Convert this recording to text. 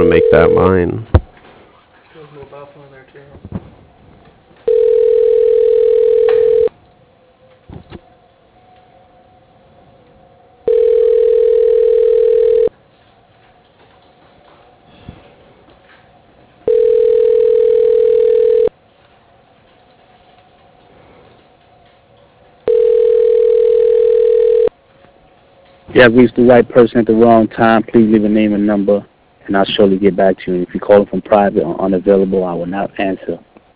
to make that mine. There's a mobile phone there too. You have reached the right person at the wrong time. Please leave a name and number, and I'll surely get back to you. And if you call from private or unavailable, I will not answer.